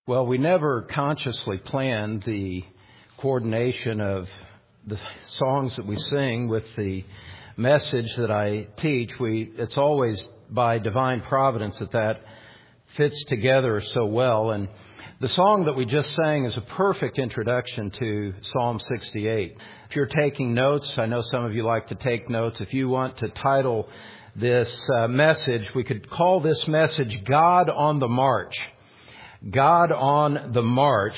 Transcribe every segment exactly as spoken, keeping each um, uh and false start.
Well, we never consciously planned the coordination of the songs that we sing with the message that I teach. We, it's always by divine providence that that fits together so well. And the song that we just sang is a perfect introduction to Psalm sixty-eight. If you're taking notes, I know some of you like to take notes. If you want to title this uh, message, we could call this message God on the March. God on the March.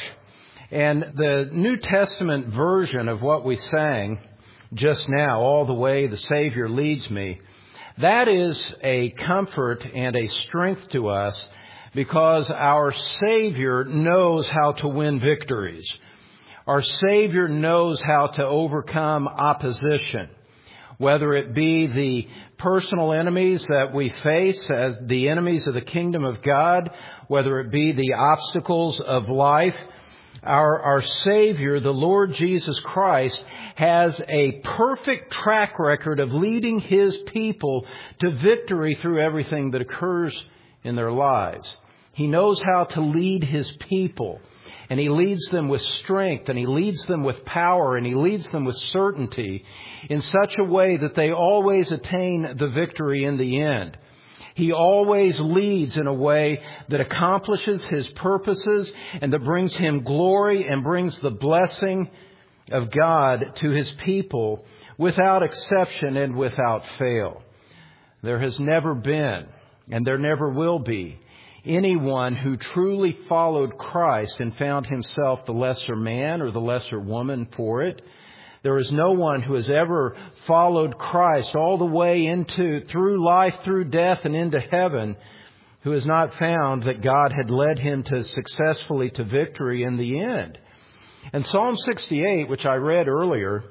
And the New Testament version of what we sang just now, All the Way the Savior Leads Me, that is a comfort and a strength to us because our Savior knows how to win victories. Our Savior knows how to overcome opposition, whether it be the personal enemies that we face as the enemies of the kingdom of God, whether it be the obstacles of life. Our, our Savior, the Lord Jesus Christ, has a perfect track record of leading His people to victory through everything that occurs in their lives. He knows how to lead His people, and He leads them with strength, and He leads them with power, and He leads them with certainty in such a way that they always attain the victory in the end. He always leads in a way that accomplishes His purposes and that brings Him glory and brings the blessing of God to His people without exception and without fail. There has never been, and there never will be, anyone who truly followed Christ and found himself the lesser man or the lesser woman for it. There is no one who has ever followed Christ all the way into, through life, through death, and into heaven, who has not found that God had led him to successfully to victory in the end. And Psalm sixty-eight, which I read earlier,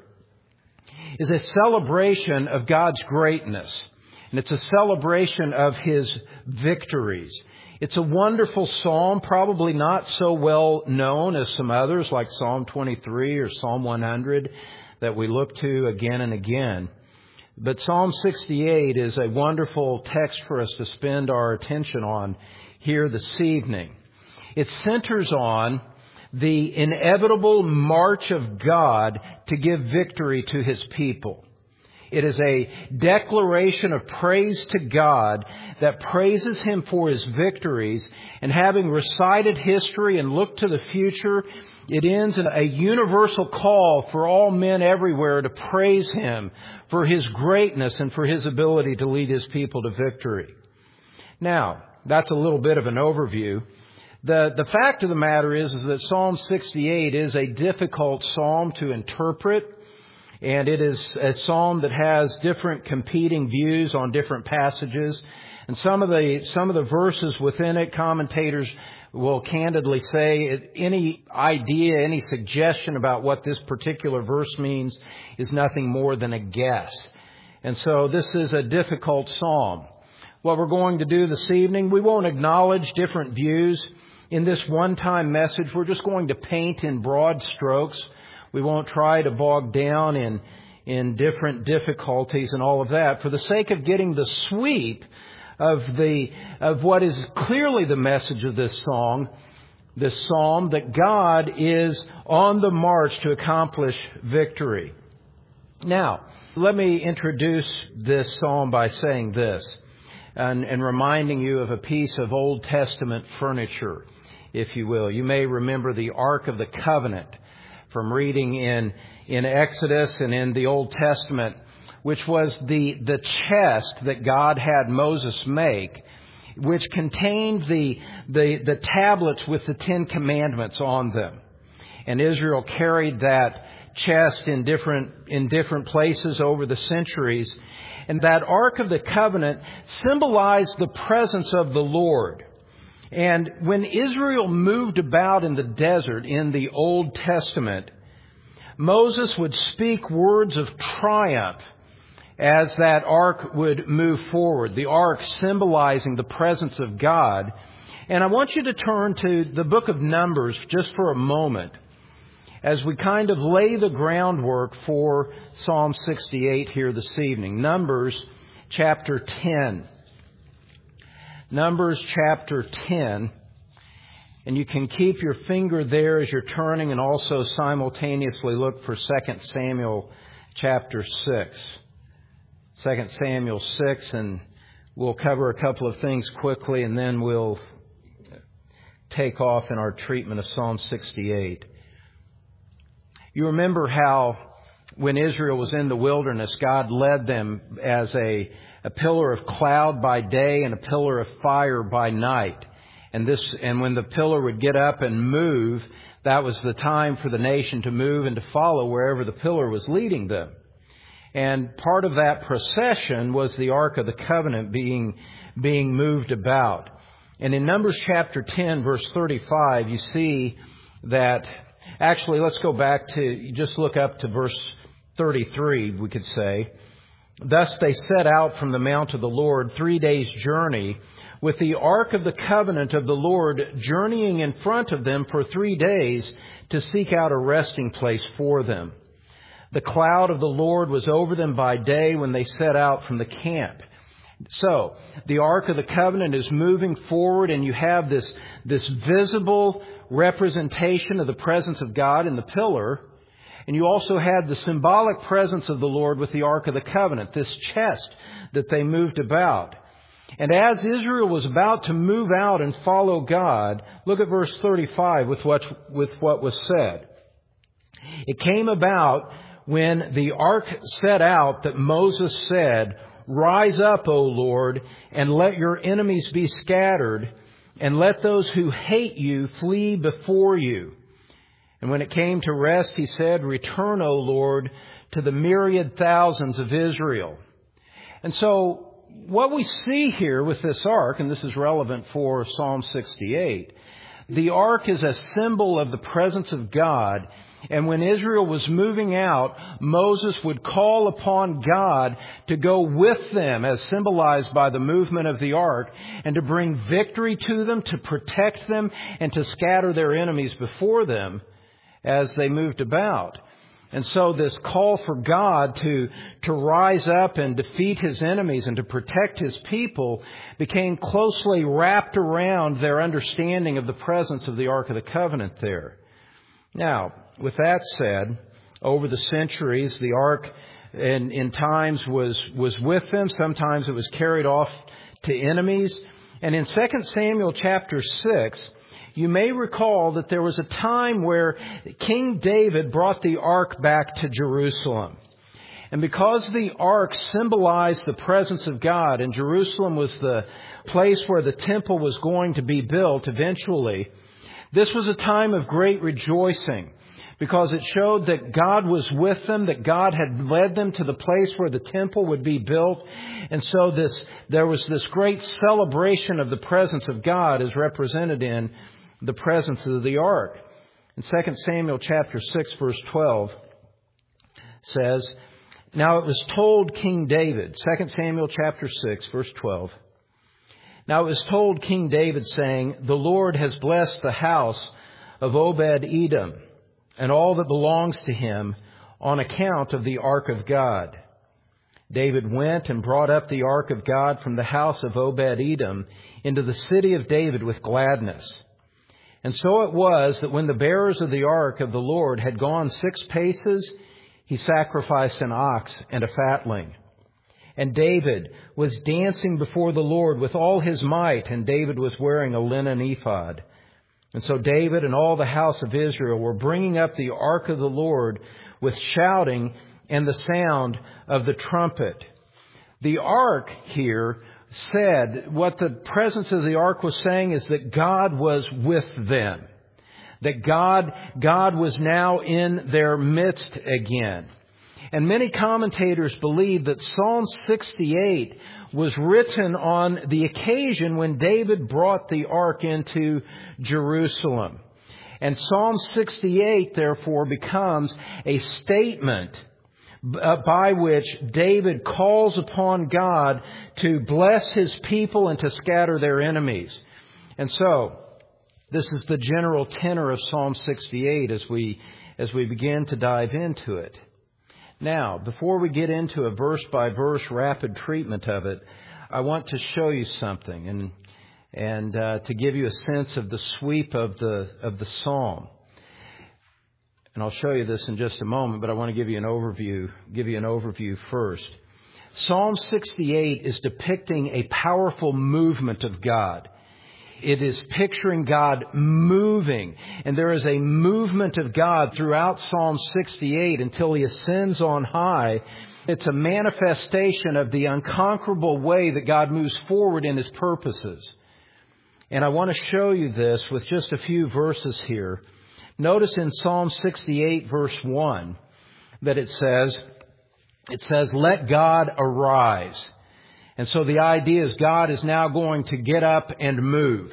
is a celebration of God's greatness. And it's a celebration of His victories. It's a wonderful psalm, probably not so well known as some others like Psalm twenty-three or Psalm one hundred that we look to again and again. But Psalm sixty-eight is a wonderful text for us to spend our attention on here this evening. It centers on the inevitable march of God to give victory to His people. It is a declaration of praise to God that praises Him for His victories. And having recited history and looked to the future, it ends in a universal call for all men everywhere to praise Him for His greatness and for His ability to lead His people to victory. Now, that's a little bit of an overview. The, the fact of the matter is, is that Psalm sixty-eight is a difficult psalm to interpret. And it is a psalm that has different competing views on different passages. And some of the some of the verses within it, commentators will candidly say any idea, any suggestion about what this particular verse means is nothing more than a guess. And so this is a difficult psalm. What we're going to do this evening, we won't acknowledge different views in this one-time message. We're just going to paint in broad strokes. We won't try to bog down in in different difficulties and all of that for the sake of getting the sweep of the of what is clearly the message of this song, this psalm, that God is on the march to accomplish victory. Now, let me introduce this psalm by saying this and, and reminding you of a piece of Old Testament furniture, if you will. You may remember the Ark of the Covenant from reading in, in Exodus and in the Old Testament, which was the, the chest that God had Moses make, which contained the, the, the tablets with the Ten Commandments on them. And Israel carried that chest in different, in different places over the centuries. And that Ark of the Covenant symbolized the presence of the Lord. And when Israel moved about in the desert in the Old Testament, Moses would speak words of triumph as that ark would move forward, the ark symbolizing the presence of God. And I want you to turn to the book of Numbers just for a moment as we kind of lay the groundwork for Psalm sixty-eight here this evening. Numbers chapter ten. Numbers chapter ten. And you can keep your finger there as you're turning and also simultaneously look for Second Samuel chapter six. Second Samuel six, and we'll cover a couple of things quickly and then we'll take off in our treatment of Psalm sixty-eight. You remember how when Israel was in the wilderness, God led them as a, a pillar of cloud by day and a pillar of fire by night. And this, and when the pillar would get up and move, that was the time for the nation to move and to follow wherever the pillar was leading them. And part of that procession was the Ark of the Covenant being, being moved about. And in Numbers chapter ten, verse thirty-five, you see that, actually, let's go back to, just look up to verse thirty-three, we could say. Thus they set out from the mount of the Lord, three days' journey, with the Ark of the Covenant of the Lord journeying in front of them for three days to seek out a resting place for them. The cloud of the Lord was over them by day when they set out from the camp. So, the Ark of the Covenant is moving forward, and you have this, this visible representation of the presence of God in the pillar. And you also had the symbolic presence of the Lord with the Ark of the Covenant, this chest that they moved about. And as Israel was about to move out and follow God, look at verse thirty-five with what, with what was said. It came about when the ark set out that Moses said, "Rise up, O Lord, and let your enemies be scattered, and let those who hate you flee before you." And when it came to rest, he said, "Return, O Lord, to the myriad thousands of Israel." And so what we see here with this ark, and this is relevant for Psalm sixty-eight, the ark is a symbol of the presence of God. And when Israel was moving out, Moses would call upon God to go with them, as symbolized by the movement of the ark, and to bring victory to them, to protect them, and to scatter their enemies before them as they moved about. And so this call for God to, to rise up and defeat His enemies and to protect His people became closely wrapped around their understanding of the presence of the Ark of the Covenant there. Now, with that said, over the centuries, the ark in, in times was, was with them. Sometimes it was carried off to enemies. And in Second Samuel chapter six, you may recall that there was a time where King David brought the ark back to Jerusalem. And because the ark symbolized the presence of God, and Jerusalem was the place where the temple was going to be built eventually, this was a time of great rejoicing, because it showed that God was with them, that God had led them to the place where the temple would be built. And so this, there was this great celebration of the presence of God as represented in the presence of the ark. In Second Samuel chapter six, verse twelve says, "Now it was told King David," Second Samuel chapter six, verse twelve, "Now it was told King David, saying, The Lord has blessed the house of Obed-Edom and all that belongs to him on account of the ark of God. David went and brought up the ark of God from the house of Obed-Edom into the city of David with gladness. And so it was that when the bearers of the ark of the Lord had gone six paces, he sacrificed an ox and a fatling. And David was dancing before the Lord with all his might, and David was wearing a linen ephod. And so David and all the house of Israel were bringing up the ark of the Lord with shouting and the sound of the trumpet." The ark here said, what the presence of the ark was saying is that God was with them. That God, God was now in their midst again. And many commentators believe that Psalm sixty-eight was written on the occasion when David brought the ark into Jerusalem. And Psalm sixty-eight, therefore, becomes a statement by which David calls upon God to bless His people and to scatter their enemies. And so, this is the general tenor of Psalm sixty-eight as we, as we begin to dive into it. Now, before we get into a verse-by-verse rapid treatment of it, I want to show you something. And and uh, to give you a sense of the sweep of the of the psalm. And I'll show you this in just a moment, but I want to give you an overview, give you an overview first. Psalm sixty-eight is depicting a powerful movement of God. It is picturing God moving, and there is a movement of God throughout Psalm sixty-eight until He ascends on high. It's a manifestation of the unconquerable way that God moves forward in His purposes. And I want to show you this with just a few verses here. Notice in Psalm sixty-eight, verse one, that it says, it says, "Let God arise." And so the idea is God is now going to get up and move.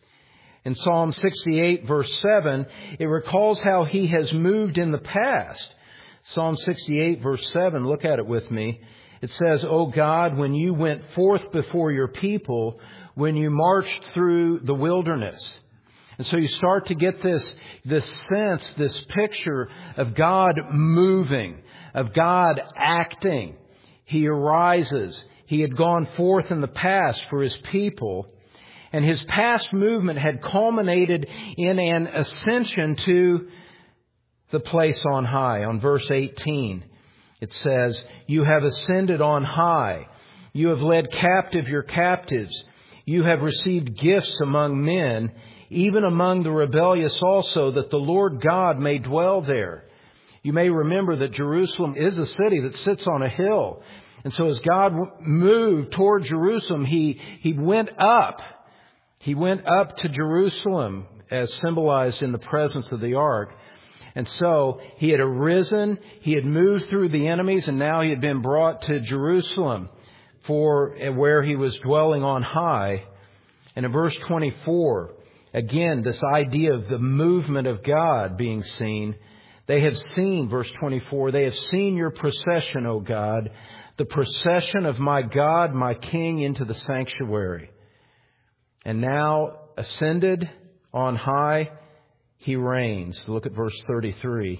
In Psalm sixty-eight, verse seven, it recalls how He has moved in the past. Psalm sixty-eight, verse seven, look at it with me. It says, "O God, when you went forth before your people, when you marched through the wilderness." And so you start to get this, this sense, this picture of God moving, of God acting. He arises. He had gone forth in the past for His people, and His past movement had culminated in an ascension to the place on high. On verse eighteen, it says, "You have ascended on high. You have led captive your captives. You have received gifts among men, even among the rebellious also, that the Lord God may dwell there." You may remember that Jerusalem is a city that sits on a hill. And so as God moved toward Jerusalem, He, He went up. He went up to Jerusalem as symbolized in the presence of the ark. And so He had arisen, He had moved through the enemies, and now He had been brought to Jerusalem for where He was dwelling on high. And in verse twenty-four, again, this idea of the movement of God being seen. They have seen, verse twenty-four, "They have seen your procession, O God, the procession of my God, my King, into the sanctuary. And now, ascended on high, He reigns." Look at verse thirty-three.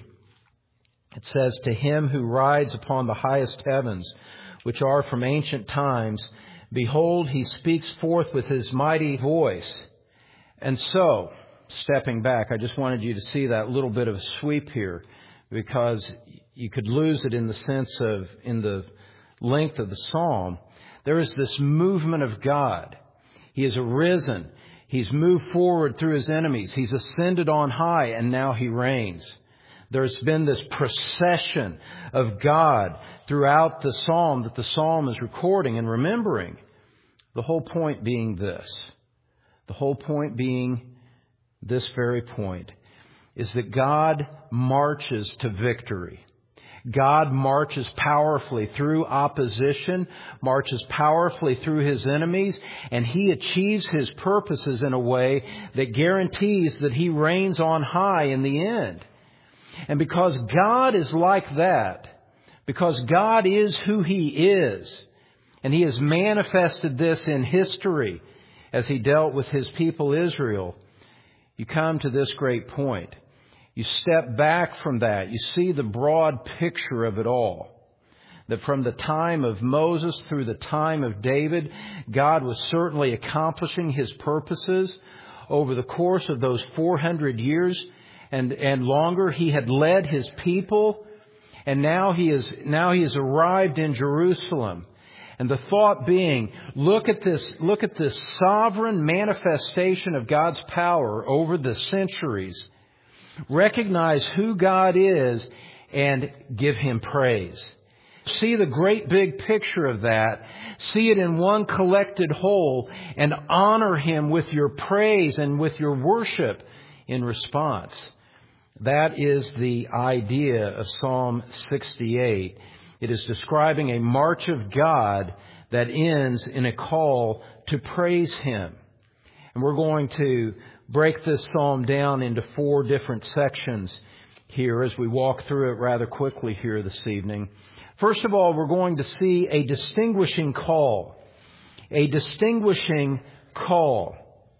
It says, "To Him who rides upon the highest heavens, which are from ancient times, behold, He speaks forth with His mighty voice." And so, stepping back, I just wanted you to see that little bit of a sweep here, because you could lose it in the sense of, in the length of the psalm. There is this movement of God. He has arisen. He's moved forward through His enemies. He's ascended on high, and now He reigns. There's been this procession of God throughout the psalm that the psalm is recording and remembering. The whole point being this. The whole point being this very point is that God marches to victory. God marches powerfully through opposition, marches powerfully through His enemies, and He achieves His purposes in a way that guarantees that He reigns on high in the end. And because God is like that, because God is who He is, and He has manifested this in history as He dealt with His people Israel, you come to this great point. You step back from that. You see the broad picture of it all. That from the time of Moses through the time of David, God was certainly accomplishing His purposes over the course of those four hundred years and, and longer. He had led His people, and now He is, now He has arrived in Jerusalem. And the thought being, look at this, look at this sovereign manifestation of God's power over the centuries. Recognize who God is and give Him praise. See the great big picture of that. See it in one collected whole and honor Him with your praise and with your worship in response. That is the idea of Psalm sixty-eight. It is describing a march of God that ends in a call to praise Him. And we're going to break this psalm down into four different sections here as we walk through it rather quickly here this evening. First of all, we're going to see a distinguishing call. A distinguishing call.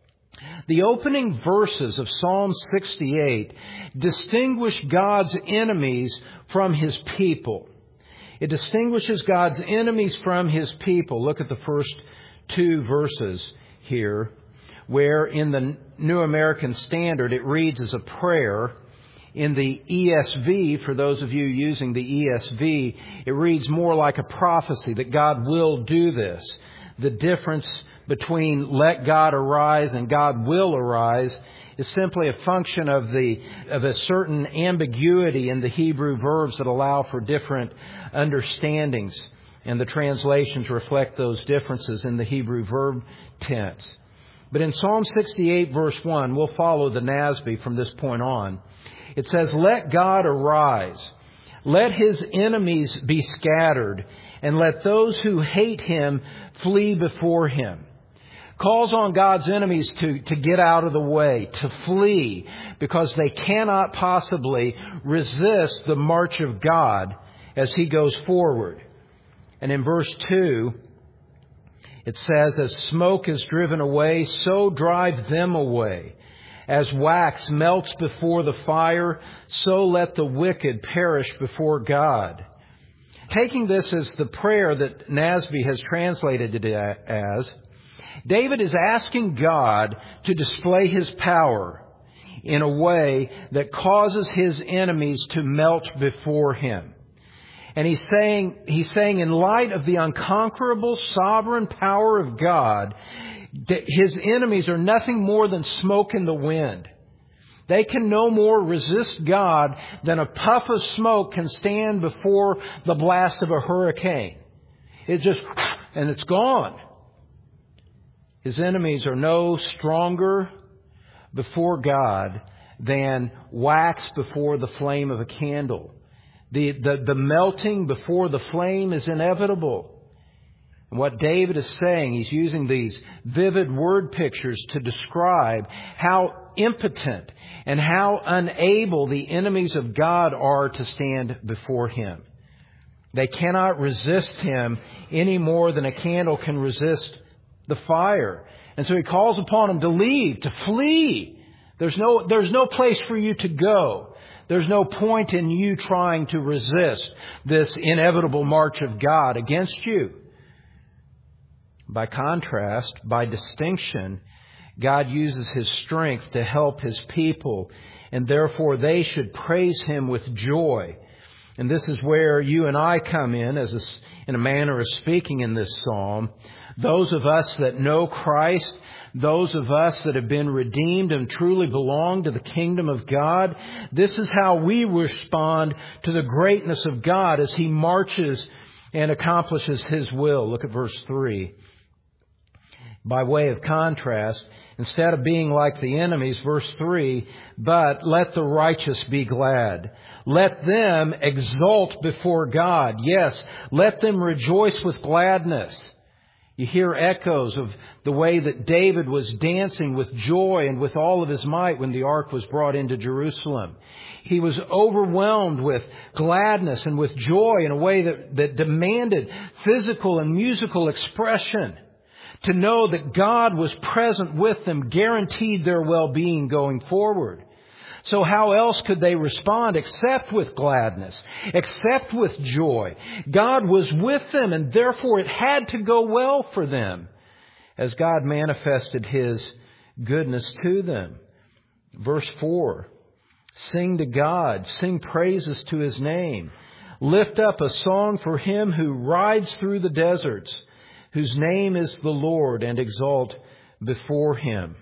The opening verses of Psalm sixty-eight distinguish God's enemies from His people. It distinguishes God's enemies from His people. Look at the first two verses here. where in the New American Standard it reads as a prayer. In the E S V, for those of you using the E S V, it reads more like a prophecy that God will do this. The difference between let God arise and God will arise is simply a function of the of a certain ambiguity in the Hebrew verbs that allow for different understandings. And the translations reflect those differences in the Hebrew verb tense. But in Psalm sixty-eight, verse one, we'll follow the N A S B from this point on. It says, let God arise, let His enemies be scattered, and let those who hate Him flee before Him. Calls on God's enemies to, to get out of the way, to flee, because they cannot possibly resist the march of God as He goes forward. And in verse two, it says, as smoke is driven away, so drive them away. As wax melts before the fire, so let the wicked perish before God. Taking this as the prayer that N A S B has translated it as, David is asking God to display His power in a way that causes his enemies to melt before him. And he's saying, he's saying in light of the unconquerable sovereign power of God, His enemies are nothing more than smoke in the wind. They can no more resist God than a puff of smoke can stand before the blast of a hurricane. It just, and it's gone. His enemies are no stronger before God than wax before the flame of a candle. The, the, the melting before the flame is inevitable. And what David is saying, he's using these vivid word pictures to describe how impotent and how unable the enemies of God are to stand before Him. They cannot resist Him any more than a candle can resist the fire. And so He calls upon them to leave, to flee. There's no, there's no place for you to go. There's no point in you trying to resist this inevitable march of God against you. By contrast, by distinction, God uses His strength to help His people, and therefore they should praise Him with joy. And this is where you and I come in, as a, in a manner of speaking in this psalm. Those of us that know Christ, those of us that have been redeemed and truly belong to the kingdom of God, this is how we respond to the greatness of God as He marches and accomplishes His will. Look at verse three. By way of contrast, instead of being like the enemies, verse three, but let the righteous be glad. Let them exult before God. Yes, let them rejoice with gladness. You hear echoes of the way that David was dancing with joy and with all of his might when the ark was brought into Jerusalem. He was overwhelmed with gladness and with joy in a way that, that demanded physical and musical expression. To know that God was present with them guaranteed their well-being going forward. So how else could they respond except with gladness, except with joy? God was with them, and therefore it had to go well for them as God manifested His goodness to them. Verse four, sing to God, sing praises to His name. Lift up a song for Him who rides through the deserts, whose name is the Lord, and exalt before Him.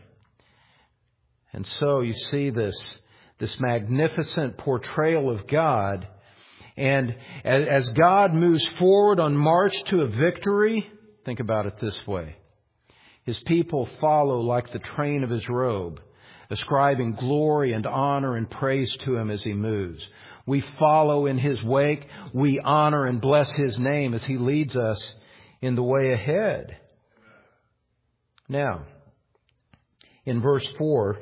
And so you see this, this magnificent portrayal of God. And as God moves forward on march to a victory, think about it this way. His people follow like the train of His robe, ascribing glory and honor and praise to Him as He moves. We follow in His wake. We honor and bless His name as He leads us in the way ahead. Now, in verse four,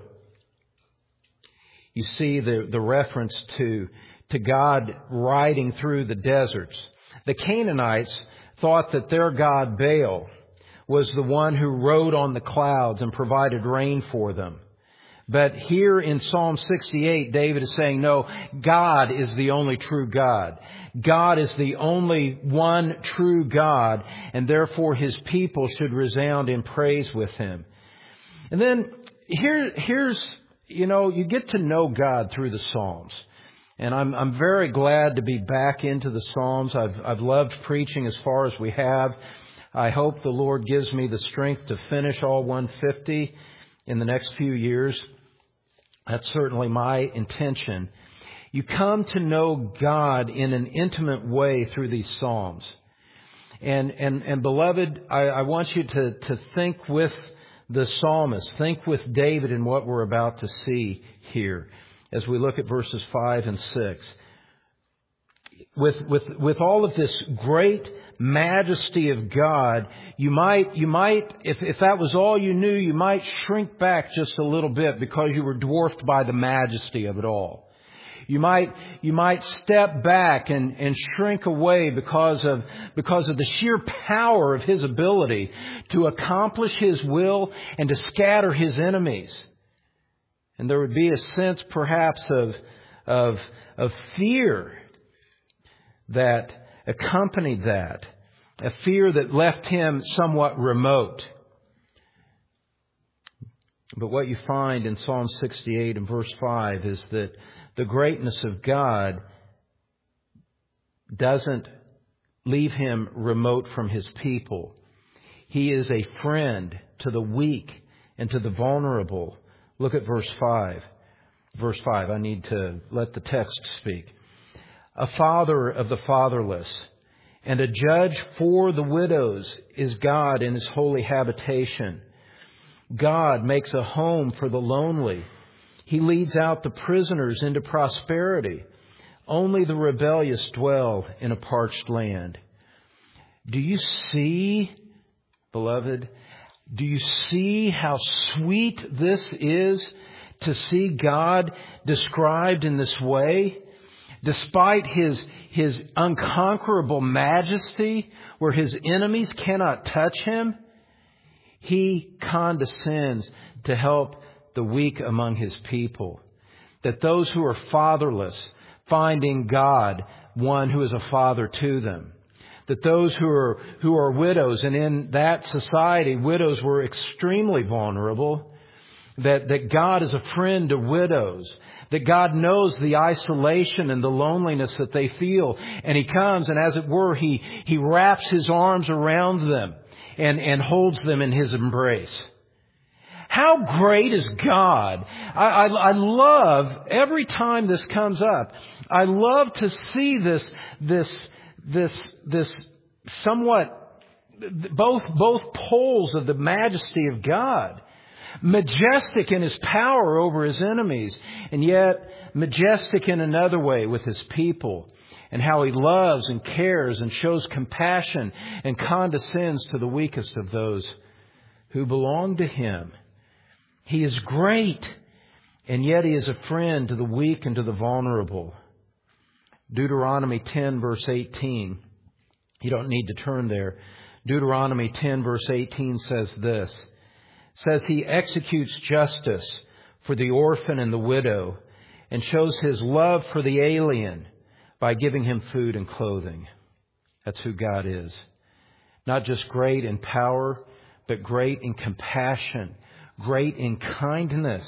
you see the, the reference to, to God riding through the deserts. The Canaanites thought that their god Baal was the one who rode on the clouds and provided rain for them. But here in Psalm sixty-eight, David is saying, no, God is the only true God. God is the only one true God, and therefore His people should resound in praise with Him. And then here, here's, you know, you get to know God through the Psalms. And I'm, I'm very glad to be back into the Psalms. I've, I've loved preaching as far as we have. I hope the Lord gives me the strength to finish all one fifty in the next few years. That's certainly my intention. You come to know God in an intimate way through these Psalms. And, and, and beloved, I, I want you to, to think with the psalmist, think with David in what we're about to see here as we look at verses five and six. With, with, with all of this great majesty of God, you might, you might, if, if that was all you knew, you might shrink back just a little bit because you were dwarfed by the majesty of it all. You might, you might step back and, and shrink away because of, because of the sheer power of His ability to accomplish His will and to scatter His enemies. And there would be a sense perhaps of, of, of fear that accompanied that. A fear that left Him somewhat remote. But what you find in Psalm sixty-eight and verse five is that the greatness of God doesn't leave Him remote from His people. He is a friend to the weak and to the vulnerable. Look at verse five. Verse five, I need to let the text speak. A father of the fatherless and a judge for the widows is God in His holy habitation. God makes a home for the lonely. He leads out the prisoners into prosperity. Only the rebellious dwell in a parched land. Do you see, beloved, do you see how sweet this is to see God described in this way? Despite His, His unconquerable majesty, where His enemies cannot touch Him, He condescends to help the weak among His people. That those who are fatherless find in God one who is a father to them. That those who are, who are widows, and in that society, widows were extremely vulnerable. That, that God is a friend to widows. That God knows the isolation and the loneliness that they feel. And He comes and as it were, He, He wraps His arms around them and, and holds them in His embrace. How great is God? I, I, I love, every time this comes up, I love to see this, this, this, this somewhat, both, both poles of the majesty of God. Majestic in His power over His enemies, and yet majestic in another way with His people. And how He loves and cares and shows compassion and condescends to the weakest of those who belong to Him. He is great, and yet He is a friend to the weak and to the vulnerable. Deuteronomy ten verse eighteen. You don't need to turn there. Deuteronomy ten verse eighteen says this. It says He executes justice for the orphan and the widow and shows His love for the alien by giving him food and clothing. That's who God is. Not just great in power, but great in compassion. Great in kindness.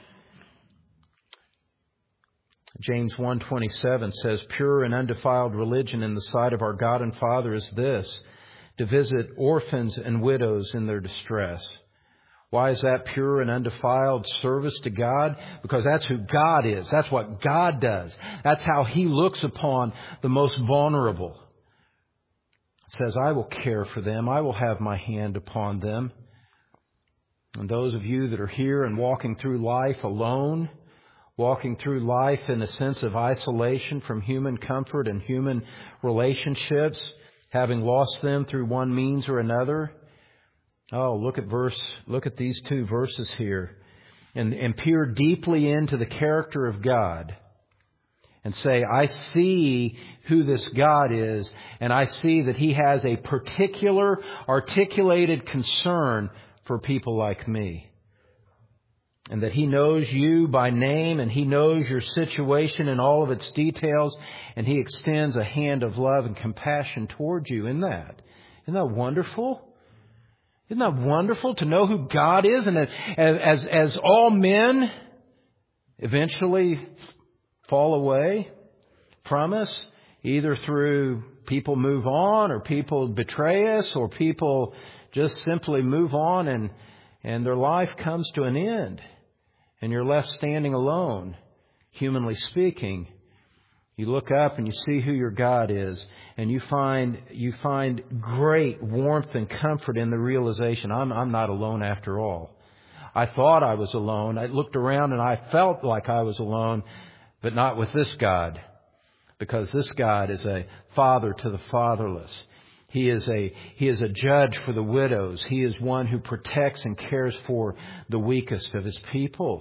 James one twenty-seven says, pure and undefiled religion in the sight of our God and Father is this, to visit orphans and widows in their distress. Why is that pure and undefiled service to God? Because that's who God is. That's what God does. That's how He looks upon the most vulnerable. It says, I will care for them. I will have my hand upon them. And those of you that are here and walking through life alone, walking through life in a sense of isolation from human comfort and human relationships, having lost them through one means or another. Oh, look at verse, look at these two verses here and, and peer deeply into the character of God and say, I see who this God is, and I see that He has a particular articulated concern for people like me. And that He knows you by name, and He knows your situation in all of its details, and He extends a hand of love and compassion towards you in that. Isn't that wonderful? Isn't that wonderful to know who God is? And as, as, as all men eventually fall away from us, either through people move on or people betray us or people just simply move on and, and their life comes to an end and you're left standing alone, humanly speaking. You look up and you see who your God is, and you find you find great warmth and comfort in the realization, I'm I'm not alone after all. I thought I was alone. I looked around and I felt like I was alone, but not with this God, because this God is a father to the fatherless. He is a He is a judge for the widows. He is one who protects and cares for the weakest of His people.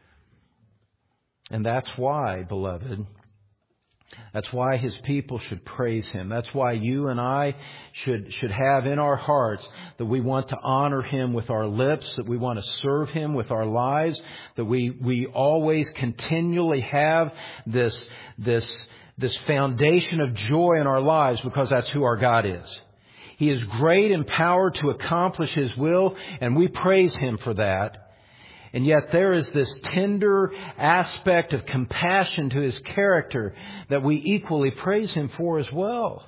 And that's why, beloved, that's why His people should praise Him. That's why you and I should should have in our hearts that we want to honor Him with our lips, that we want to serve Him with our lives, that we we always continually have this this this foundation of joy in our lives, because that's who our God is. He is great in power to accomplish His will, and we praise Him for that. And yet there is this tender aspect of compassion to His character that we equally praise Him for as well.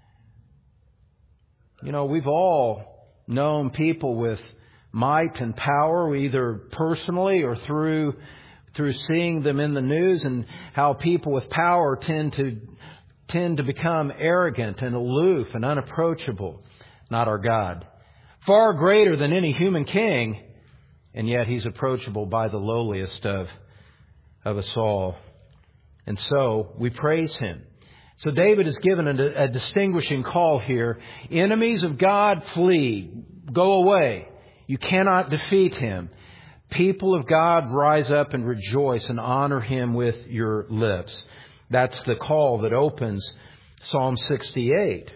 You know, we've all known people with might and power, either personally or through through seeing them in the news, and how people with power tend to tend to become arrogant and aloof and unapproachable. Not our God. Far greater than any human king. And yet He's approachable by the lowliest of, of us all. And so we praise Him. So David is given a, a distinguishing call here. Enemies of God, flee. Go away. You cannot defeat Him. People of God, rise up and rejoice and honor Him with your lips. That's the call that opens Psalm sixty-eight.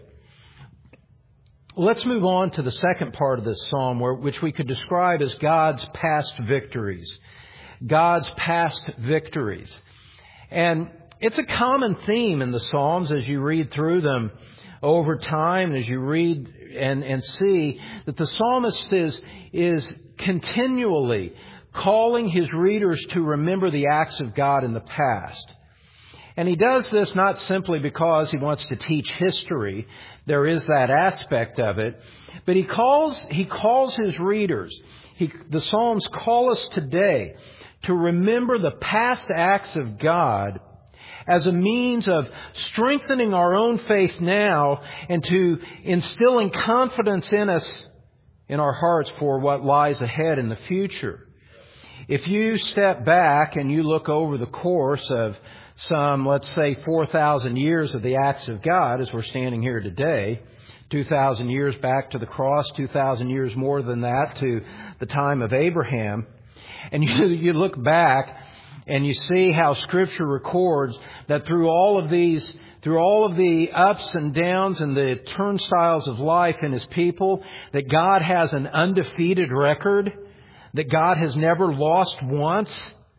Let's move on to the second part of this psalm, where, which we could describe as God's past victories. God's past victories. And it's a common theme in the Psalms as you read through them over time, as you read and, and see that the psalmist is, is continually calling his readers to remember the acts of God in the past. And he does this not simply because he wants to teach history. There is that aspect of it. But he calls, he calls his readers, he, the Psalms call us today to remember the past acts of God as a means of strengthening our own faith now and to instilling confidence in us, in our hearts, for what lies ahead in the future. If you step back and you look over the course of some, let's say, four thousand years of the acts of God as we're standing here today, two thousand years back to the cross, two thousand years more than that to the time of Abraham, and you, you look back and you see how Scripture records that through all of these, through all of the ups and downs and the turnstiles of life in His people, that God has an undefeated record, that God has never lost once,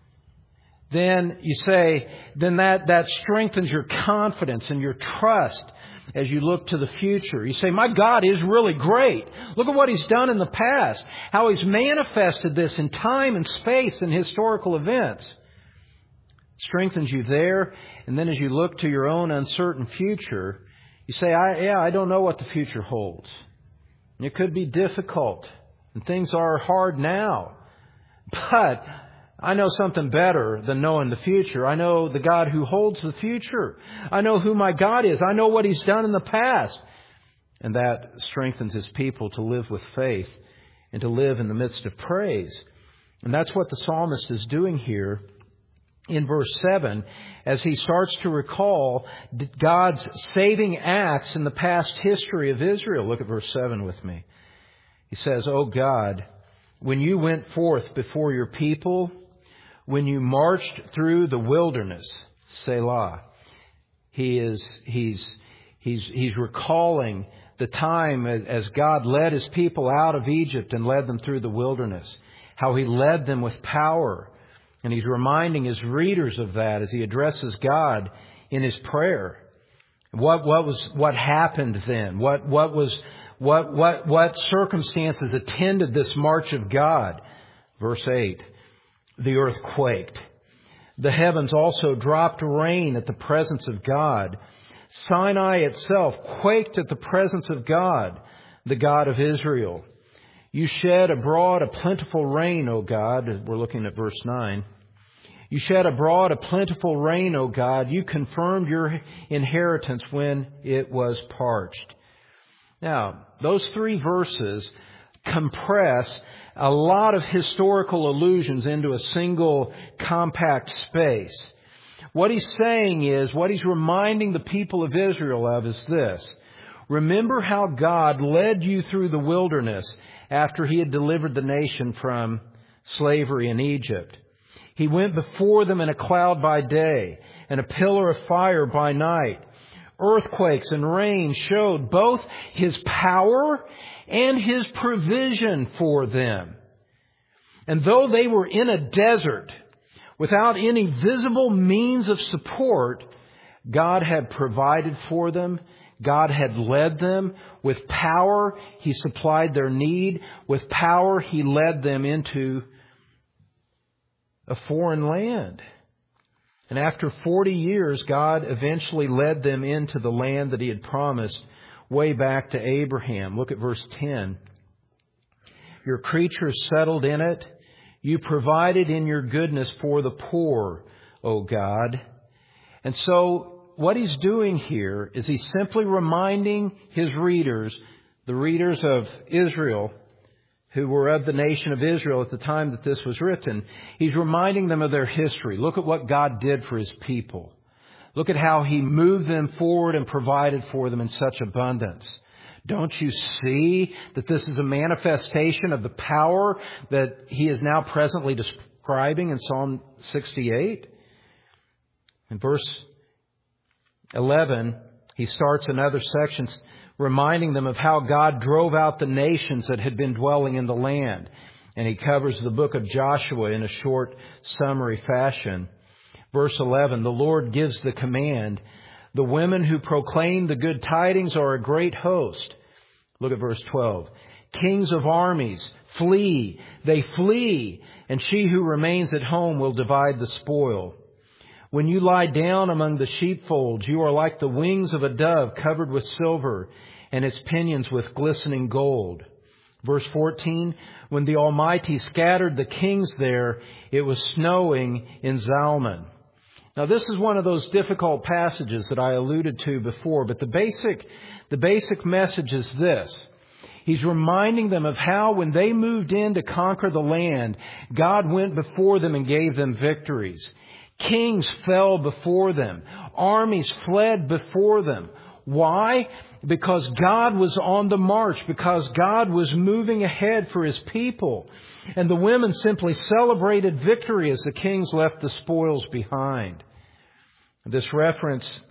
then you say, then that, that strengthens your confidence and your trust as you look to the future. You say, my God is really great. Look at what He's done in the past, how He's manifested this in time and space and historical events. It strengthens you there. And then as you look to your own uncertain future, you say, I, yeah, I don't know what the future holds. It could be difficult and things are hard now, but I know something better than knowing the future. I know the God who holds the future. I know who my God is. I know what He's done in the past. And that strengthens His people to live with faith and to live in the midst of praise. And that's what the psalmist is doing here in verse seven as he starts to recall God's saving acts in the past history of Israel. Look at verse seven with me. He says, O God, when you went forth before your people, when you marched through the wilderness, Selah. He is, he's, he's, he's recalling the time as God led His people out of Egypt and led them through the wilderness. How He led them with power. And He's reminding His readers of that as He addresses God in His prayer. What, what was, what happened then? What, what was, What, what, what circumstances attended this march of God? Verse eight, the earth quaked. The heavens also dropped rain at the presence of God. Sinai itself quaked at the presence of God, the God of Israel. You shed abroad a plentiful rain, O God. We're looking at verse nine. You shed abroad a plentiful rain, O God. You confirmed your inheritance when it was parched. Now, those three verses compress a lot of historical allusions into a single compact space. What he's saying is, what he's reminding the people of Israel of is this. Remember how God led you through the wilderness after He had delivered the nation from slavery in Egypt. He went before them in a cloud by day and a pillar of fire by night. Earthquakes and rain showed both His power and His provision for them. And though they were in a desert, without any visible means of support, God had provided for them. God had led them. With power, He supplied their need. With power, He led them into a foreign land. And after forty years, God eventually led them into the land that He had promised way back to Abraham. Look at verse ten. Your creatures settled in it. You provided in your goodness for the poor, O God. And so what He's doing here is He's simply reminding His readers, the readers of Israel, who were of the nation of Israel at the time that this was written, He's reminding them of their history. Look at what God did for His people. Look at how He moved them forward and provided for them in such abundance. Don't you see that this is a manifestation of the power that He is now presently describing in Psalm sixty-eight? In verse eleven, he starts another section reminding them of how God drove out the nations that had been dwelling in the land. And he covers the book of Joshua in a short summary fashion. Verse eleven, the Lord gives the command. The women who proclaim the good tidings are a great host. Look at verse twelve. Kings of armies flee. They flee. And she who remains at home will divide the spoil. When you lie down among the sheepfolds, you are like the wings of a dove covered with silver and its pinions with glistening gold. Verse fourteen, when the Almighty scattered the kings there, it was snowing in Zalman. Now, this is one of those difficult passages that I alluded to before, but the basic, the basic message is this. He's reminding them of how when they moved in to conquer the land, God went before them and gave them victories. Kings fell before them. Armies fled before them. Why? Because God was on the march, because God was moving ahead for His people. And the women simply celebrated victory as the kings left the spoils behind. This reference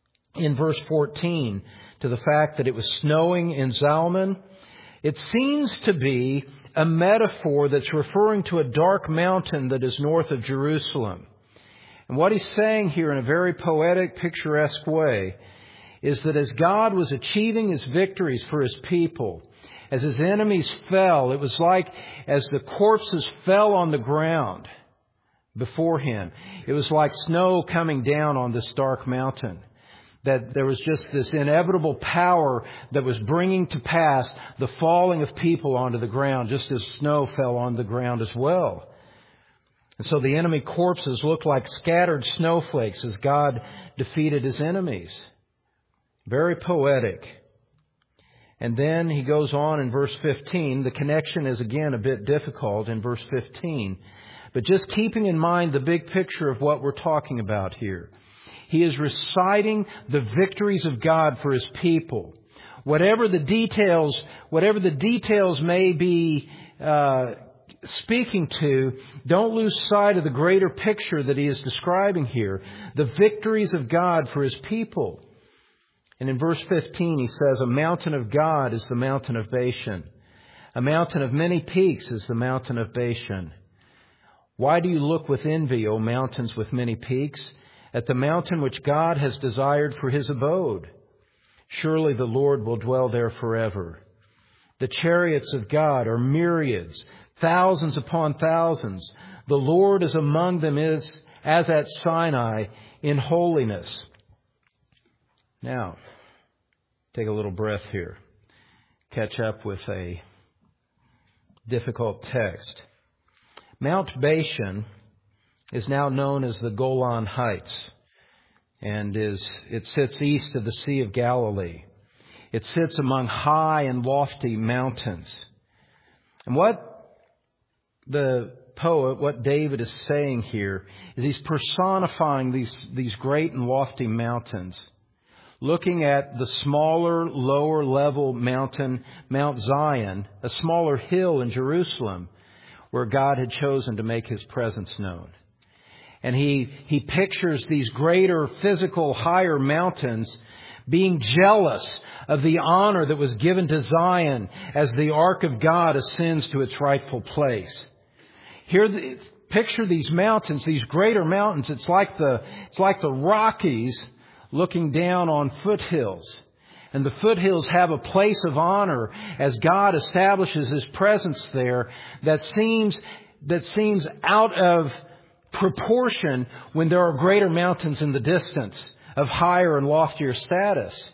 in verse fourteen to the fact that it was snowing in Zalman, it seems to be a metaphor that's referring to a dark mountain that is north of Jerusalem. And what he's saying here in a very poetic, picturesque way is that as God was achieving His victories for His people, as His enemies fell, it was like as the corpses fell on the ground before Him. It was like snow coming down on this dark mountain. That there was just this inevitable power that was bringing to pass the falling of people onto the ground, just as snow fell on the ground as well. And so the enemy corpses looked like scattered snowflakes as God defeated His enemies. Very poetic. And then he goes on in verse fifteen. The connection is again a bit difficult in verse fifteen. But just keeping in mind the big picture of what we're talking about here. He is reciting the victories of God for His people. Whatever the details, whatever the details may be uh, speaking to, don't lose sight of the greater picture that he is describing here. The victories of God for His people. And in verse fifteen, he says, a mountain of God is the mountain of Bashan. A mountain of many peaks is the mountain of Bashan. Why do you look with envy, O mountains with many peaks, at the mountain which God has desired for His abode? Surely the Lord will dwell there forever. The chariots of God are myriads, thousands upon thousands. The Lord is among them is as at Sinai in holiness. Now, take a little breath here. Catch up with a difficult text. Mount Bashan is now known as the Golan Heights, and is it sits east of the Sea of Galilee. It sits among high and lofty mountains. And what the poet, what David is saying here, is he's personifying these, these great and lofty mountains, looking at the smaller, lower level mountain, Mount Zion, a smaller hill in Jerusalem, where God had chosen to make His presence known. And he, he pictures these greater physical, higher mountains being jealous of the honor that was given to Zion as the Ark of God ascends to its rightful place. Here, the, picture these mountains, these greater mountains. It's like the, it's like the Rockies looking down on foothills. And the foothills have a place of honor as God establishes His presence there that seems, that seems out of proportion when there are greater mountains in the distance of higher and loftier status.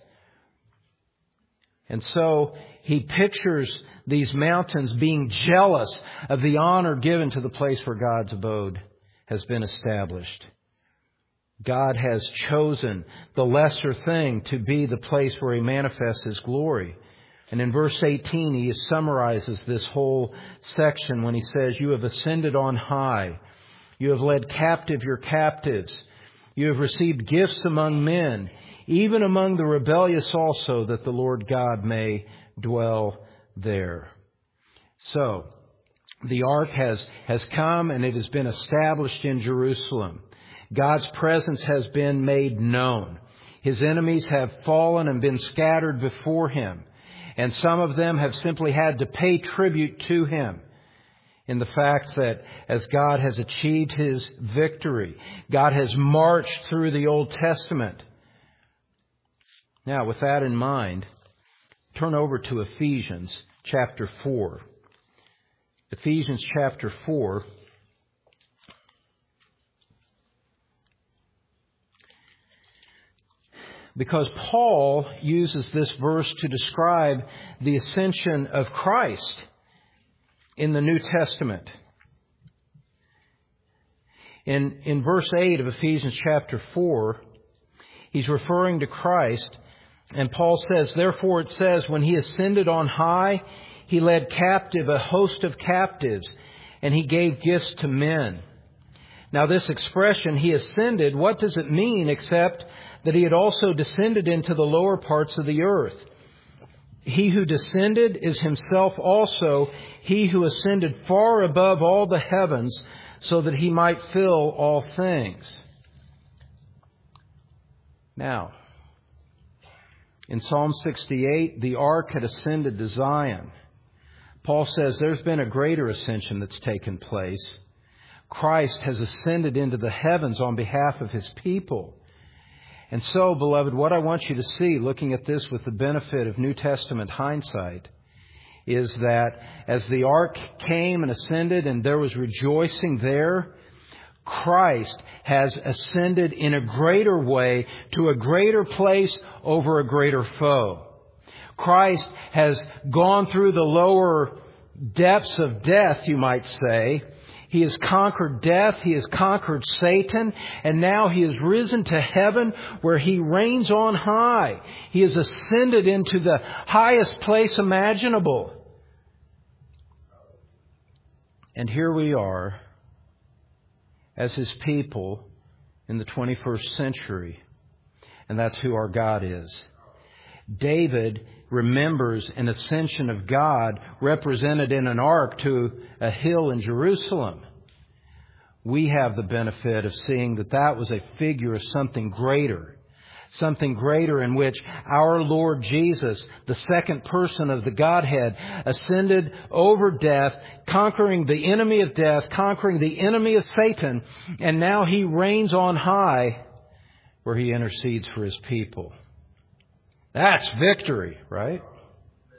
And so he pictures these mountains being jealous of the honor given to the place where God's abode has been established. God has chosen the lesser thing to be the place where He manifests His glory. And in verse eighteen, he summarizes this whole section when he says, "You have ascended on high. You have led captive your captives. You have received gifts among men, even among the rebellious also, that the Lord God may dwell there." So, the ark has, has come and it has been established in Jerusalem. God's presence has been made known. His enemies have fallen and been scattered before Him. And some of them have simply had to pay tribute to Him in the fact that as God has achieved His victory, God has marched through the Old Testament. Now, with that in mind, turn over to Ephesians chapter four. Ephesians chapter four. Because Paul uses this verse to describe the ascension of Christ in the New Testament. In, in verse eight of Ephesians chapter four, he's referring to Christ, and Paul says, "Therefore it says, when He ascended on high, He led captive a host of captives, and He gave gifts to men." Now this expression, He ascended, what does it mean except that He had also descended into the lower parts of the earth? He who descended is Himself also He who ascended far above all the heavens, so that He might fill all things. Now, in Psalm sixty-eight, the ark had ascended to Zion. Paul says there's been a greater ascension that's taken place. Christ has ascended into the heavens on behalf of His people. And so, beloved, what I want you to see, looking at this with the benefit of New Testament hindsight, is that as the ark came and ascended and there was rejoicing there, Christ has ascended in a greater way to a greater place over a greater foe. Christ has gone through the lower depths of death, you might say. He has conquered death. He has conquered Satan. And now He has risen to heaven where He reigns on high. He has ascended into the highest place imaginable. And here we are as His people in the twenty-first century. And that's who our God is. David remembers an ascension of God represented in an ark to a hill in Jerusalem. We have the benefit of seeing that that was a figure of something greater. Something greater in which our Lord Jesus, the second person of the Godhead, ascended over death, conquering the enemy of death, conquering the enemy of Satan, and now He reigns on high where He intercedes for His people. That's victory, right?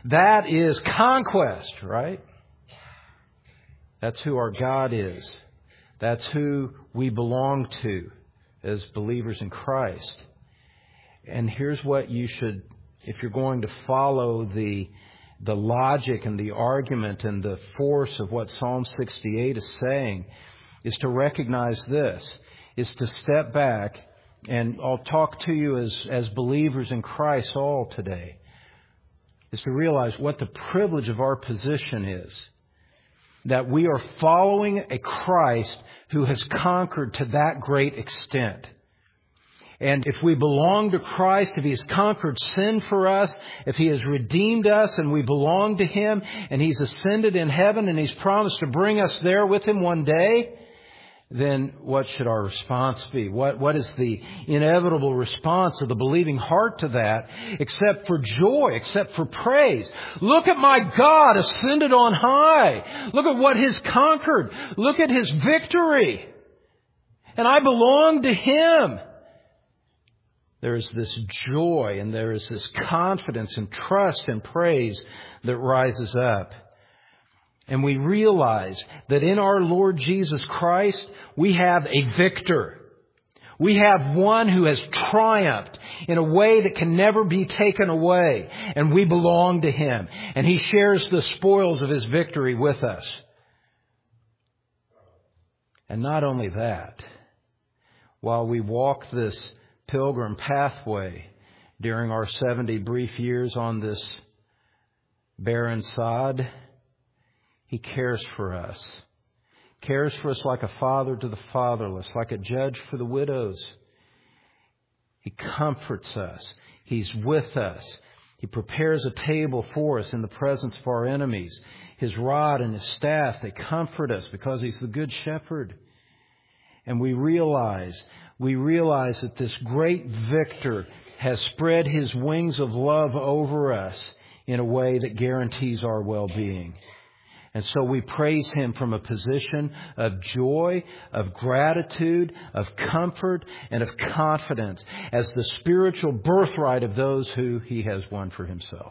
That is conquest, right? That's who our God is. That's who we belong to as believers in Christ. And here's what you should, if you're going to follow the the logic and the argument and the force of what Psalm sixty-eight is saying, is to recognize this, is to step back, and I'll talk to you as, as believers in Christ all today, is to realize what the privilege of our position is. That we are following a Christ who has conquered to that great extent. And if we belong to Christ, if He has conquered sin for us, if He has redeemed us and we belong to Him, and He's ascended in heaven and He's promised to bring us there with Him one day, then what should our response be? What, what is the inevitable response of the believing heart to that, except for joy, except for praise? Look at my God ascended on high. Look at what He's conquered. Look at His victory. And I belong to Him. There is this joy and there is this confidence and trust and praise that rises up. And we realize that in our Lord Jesus Christ, we have a victor. We have one who has triumphed in a way that can never be taken away. And we belong to Him. And He shares the spoils of His victory with us. And not only that, while we walk this pilgrim pathway during our seventy brief years on this barren sod, He cares for us. Cares for us like a father to the fatherless, like a judge for the widows. He comforts us. He's with us. He prepares a table for us in the presence of our enemies. His rod and His staff, they comfort us because He's the good shepherd. And we realize We realize that this great victor has spread His wings of love over us in a way that guarantees our well-being. And so we praise Him from a position of joy, of gratitude, of comfort, and of confidence as the spiritual birthright of those who He has won for Himself.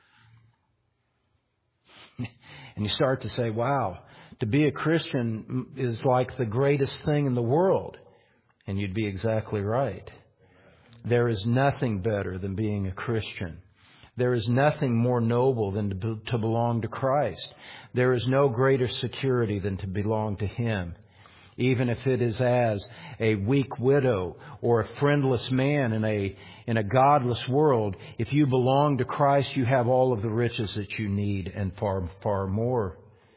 And you start to say, wow, to be a Christian is like the greatest thing in the world. And you'd be exactly right. There is nothing better than being a Christian. There is nothing more noble than to, be, to belong to Christ. There is no greater security than to belong to Him. Even if it is as a weak widow or a friendless man in a, in a godless world, if you belong to Christ, you have all of the riches that you need and far, far more.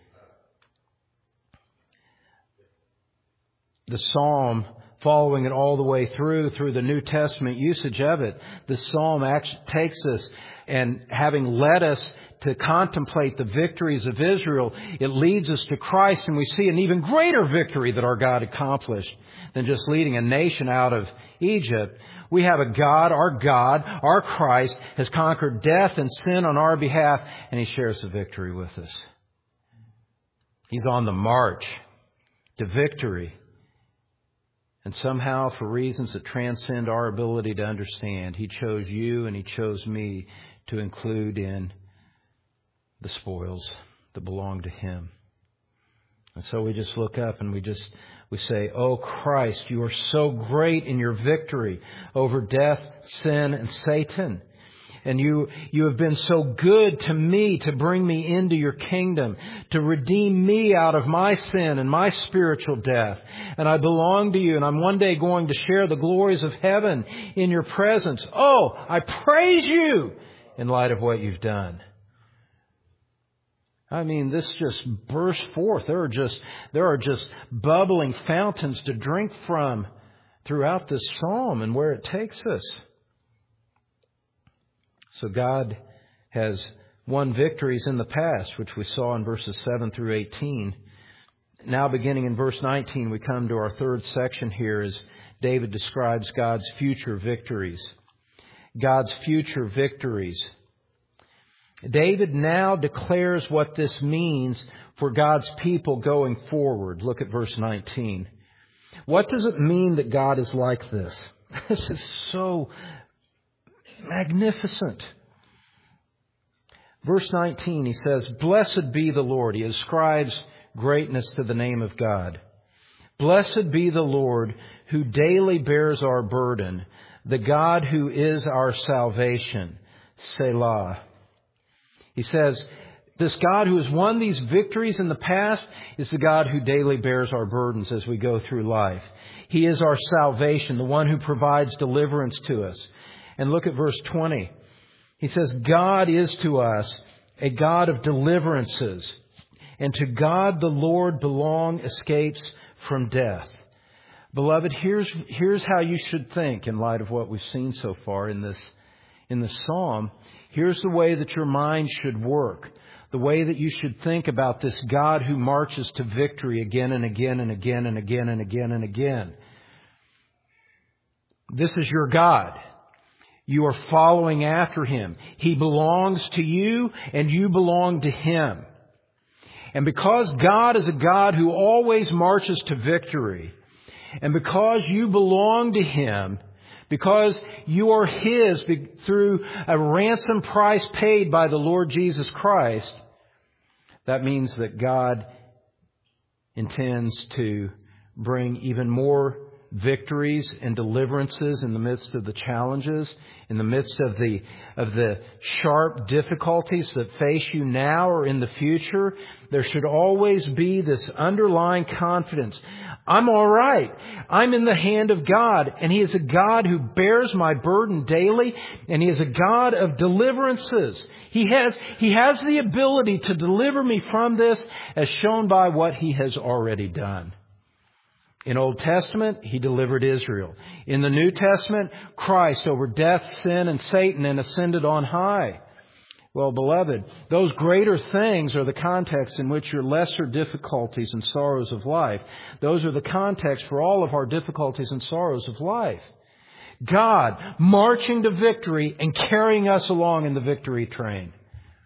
The Psalm, following it all the way through, through the New Testament usage of it, the Psalm actually takes us, and having led us to contemplate the victories of Israel, it leads us to Christ, and we see an even greater victory that our God accomplished than just leading a nation out of Egypt. We have a God, our God, our Christ, has conquered death and sin on our behalf, and He shares the victory with us. He's on the march to victory. And somehow, for reasons that transcend our ability to understand, He chose you and He chose me to include in the spoils that belong to Him. And so we just look up and we just, we say, "Oh Christ, you are so great in your victory over death, sin, and Satan. And you, you have been so good to me to bring me into your kingdom, to redeem me out of my sin and my spiritual death. And I belong to you, and I'm one day going to share the glories of heaven in your presence. Oh, I praise you in light of what you've done." I mean, this just bursts forth. There are just, there are just bubbling fountains to drink from throughout this psalm and where it takes us. So God has won victories in the past, which we saw in verses seven through eighteen. Now beginning in verse nineteen, we come to our third section here as David describes God's future victories. God's future victories. David now declares what this means for God's people going forward. Look at verse nineteen. What does it mean that God is like this? This is so magnificent. Verse nineteen, he says, "Blessed be the Lord." He ascribes greatness to the name of God. "Blessed be the Lord who daily bears our burden, the God who is our salvation." Selah. He says, this God who has won these victories in the past is the God who daily bears our burdens as we go through life. He is our salvation, the one who provides deliverance to us. And look at verse twenty. He says, "God is to us a God of deliverances, and to God the Lord belong escapes from death." Beloved, here's, here's how you should think in light of what we've seen so far in this, in this psalm. Here's the way that your mind should work. The way that you should think about this God who marches to victory again and again and again and again and again and again. This is your God. You are following after Him. He belongs to you and you belong to Him. And because God is a God who always marches to victory, and because you belong to Him, because you are His through a ransom price paid by the Lord Jesus Christ, that means that God intends to bring even more victories and deliverances in the midst of the challenges, in the midst of the of the sharp difficulties that face you now or in the future. There should always be this underlying confidence. I'm all right. I'm in the hand of God, and He is a God who bears my burden daily, and He is a God of deliverances. He has, He has the ability to deliver me from this, as shown by what He has already done. In Old Testament, He delivered Israel. In the New Testament, Christ over death, sin, and Satan, and ascended on high. Well, beloved, those greater things are the context in which your lesser difficulties and sorrows of life. Those are the context for all of our difficulties and sorrows of life. God marching to victory and carrying us along in the victory train.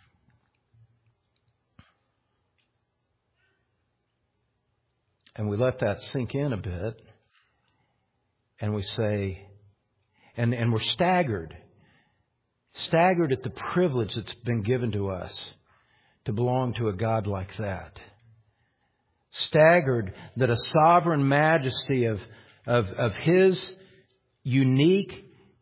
And we let that sink in a bit. And we say, and, and we're staggered. Staggered at the privilege that's been given to us to belong to a God like that. Staggered that a sovereign majesty of, of, of His unique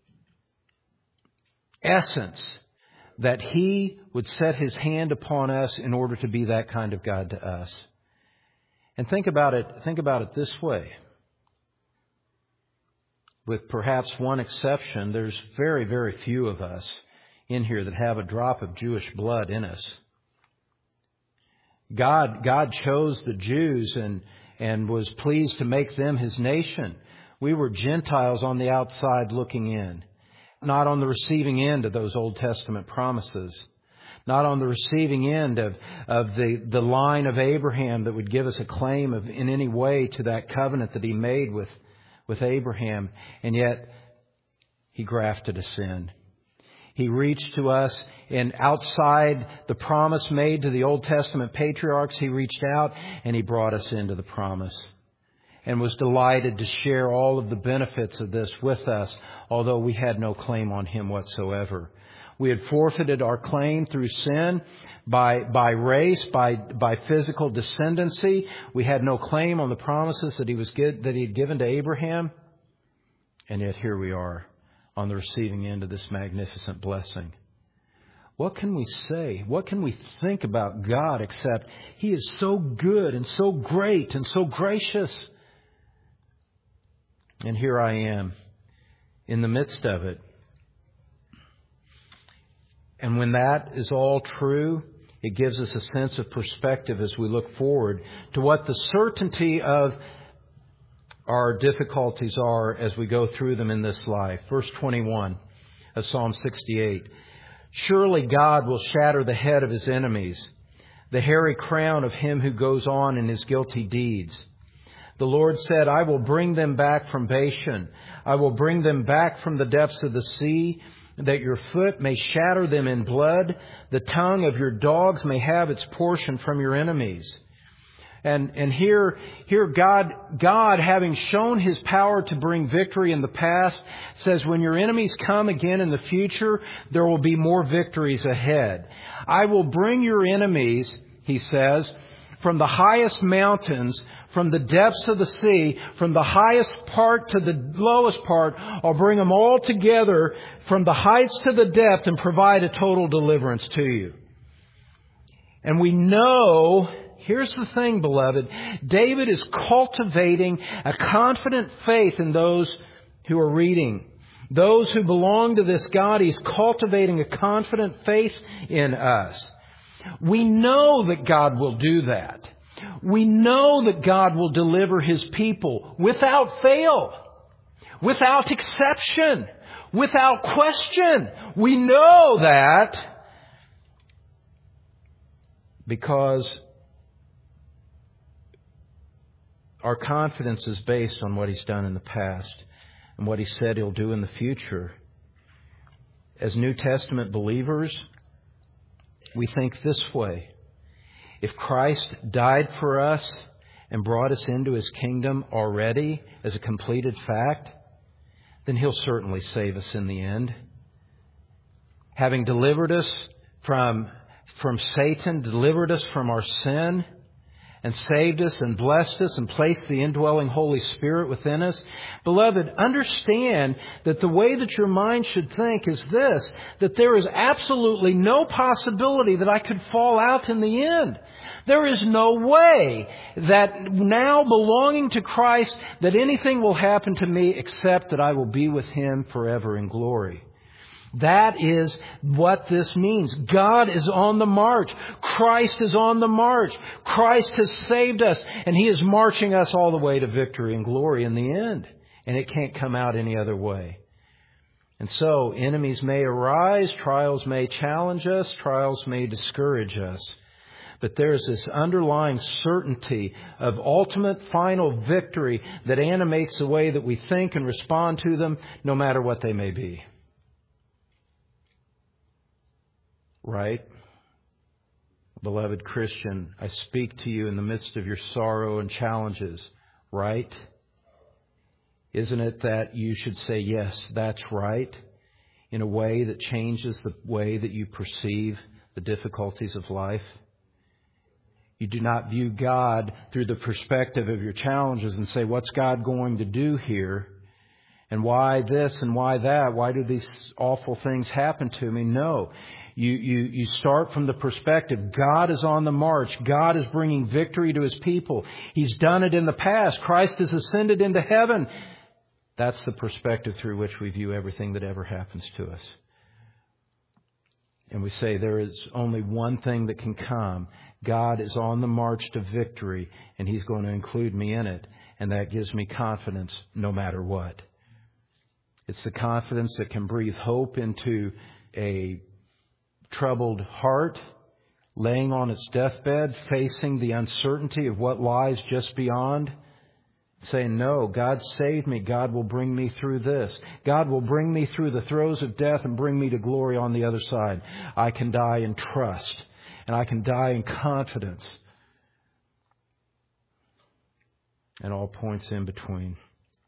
essence, that He would set His hand upon us in order to be that kind of God to us. And think about it, think about it this way. With perhaps one exception, there's very, very few of us in here that have a drop of Jewish blood in us. God, God chose the Jews and, and was pleased to make them His nation. We were Gentiles on the outside looking in, not on the receiving end of those Old Testament promises. Not on the receiving end of, of the, the line of Abraham that would give us a claim of in any way to that covenant that He made with, with Abraham. And yet, He grafted us in. He reached to us, and outside the promise made to the Old Testament patriarchs, He reached out and He brought us into the promise. And was delighted to share all of the benefits of this with us, although we had no claim on Him whatsoever. We had forfeited our claim through sin, by by race, by by physical descendancy. We had no claim on the promises that he was that He had given to Abraham. And yet here we are on the receiving end of this magnificent blessing. What can we say? What can we think about God except He is so good and so great and so gracious? And here I am in the midst of it. And when that is all true, it gives us a sense of perspective as we look forward to what the certainty of our difficulties are as we go through them in this life. Verse twenty-one of Psalm sixty-eight. "Surely God will shatter the head of His enemies, the hairy crown of him who goes on in his guilty deeds. The Lord said, I will bring them back from Bashan. I will bring them back from the depths of the sea, that your foot may shatter them in blood. The tongue of your dogs may have its portion from your enemies. And, and here, here God, God, having shown His power to bring victory in the past, says when your enemies come again in the future, there will be more victories ahead. I will bring your enemies, He says, from the highest mountains, from the depths of the sea, from the highest part to the lowest part. I'll bring them all together from the heights to the depth and provide a total deliverance to you. And we know, here's the thing, beloved, David is cultivating a confident faith in those who are reading. Those who belong to this God, He's cultivating a confident faith in us. We know that God will do that. We know that God will deliver His people without fail, without exception, without question. We know that because our confidence is based on what He's done in the past and what He said He'll do in the future. As New Testament believers, we think this way. If Christ died for us and brought us into His kingdom already as a completed fact, then He'll certainly save us in the end. Having delivered us from, from Satan, delivered us from our sin, and saved us and blessed us and placed the indwelling Holy Spirit within us. Beloved, understand that the way that your mind should think is this, that there is absolutely no possibility that I could fall out in the end. There is no way that now belonging to Christ that anything will happen to me except that I will be with Him forever in glory. That is what this means. God is on the march. Christ is on the march. Christ has saved us, and He is marching us all the way to victory and glory in the end. And it can't come out any other way. And so, enemies may arise, trials may challenge us, trials may discourage us. But there's this underlying certainty of ultimate final victory that animates the way that we think and respond to them, no matter what they may be. Right? Beloved Christian, I speak to you in the midst of your sorrow and challenges. Right? Isn't it that you should say, yes, that's right, in a way that changes the way that you perceive the difficulties of life? You do not view God through the perspective of your challenges and say, what's God going to do here? And why this and why that? Why do these awful things happen to me? No. You, you, you start from the perspective, God is on the march. God is bringing victory to His people. He's done it in the past. Christ has ascended into heaven. That's the perspective through which we view everything that ever happens to us. And we say there is only one thing that can come. God is on the march to victory, and He's going to include me in it. And that gives me confidence no matter what. It's the confidence that can breathe hope into a troubled heart, laying on its deathbed, facing the uncertainty of what lies just beyond, saying, no, God saved me. God will bring me through this. God will bring me through the throes of death and bring me to glory on the other side. I can die in trust, and I can die in confidence, and all points in between.